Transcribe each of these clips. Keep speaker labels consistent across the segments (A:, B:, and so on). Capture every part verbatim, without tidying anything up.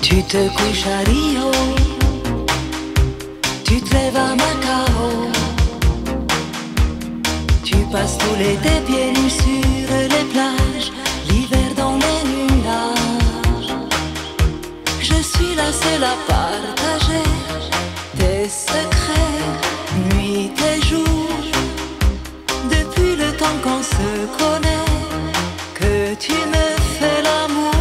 A: Tu te couches à Rio, tu te lèves à Macao, tu passes tout l'été pieds nus sur les plages, l'hiver dans les nuages. Je suis la seule à partager tes secrets, nuit et jour, depuis le temps qu'on se connaît, que tu me fais l'amour.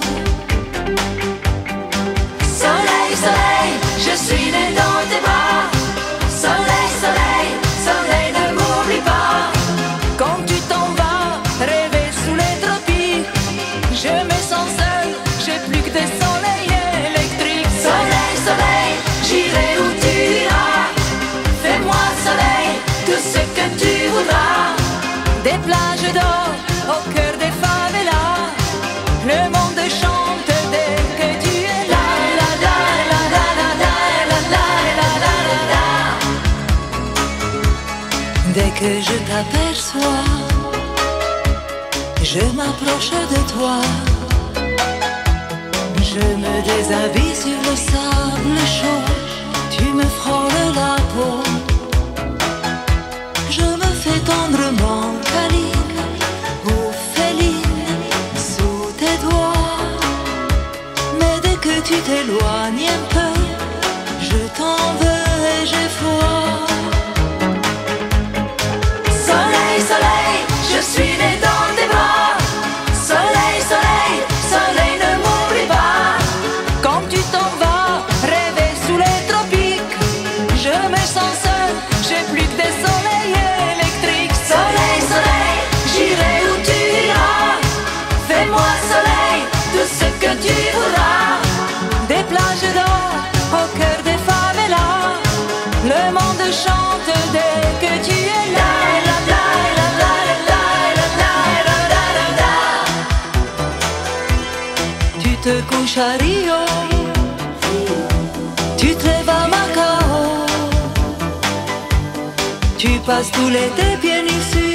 A: Soleil, soleil, je suis né dans tes bras. Soleil, soleil, soleil, ne m'oublie pas. Quand tu t'en vas, rêver sous les tropiques, je me sens seule, j'ai plus que des soleils électriques. Soleil, soleil, j'irai où tu iras. Fais-moi soleil, tout ce que tu voudras. Des plages d'or au cœur des favelas, le monde chante dès que tu es là. La la la la la la la la la la la la. Dès que je t'aperçois, je m'approche de toi. Je me déshabille sur le sable chaud, tu me frôles la peau. Je me fais tendrement câline ou féline sous tes doigts. Mais dès que tu t'éloignes un peu, je t'en veux et j'ai froid. Soleil, soleil, je suis né dans tes bras. Soleil, soleil, soleil, ne m'oublie pas. Quand tu t'en vas, rêver sous les tropiques, je me sens seule, j'ai plus que des soleils électriques. Soleil, soleil, j'irai où tu iras. Fais-moi soleil, tout ce que tu voudras. Des plages d'or au cœur des favelas, le monde chante dès que tu es là. La la la la la la la la la la la. Tu te couches à Rio, tu te lèves à Macao, tu passes tout l'été pieds nus sur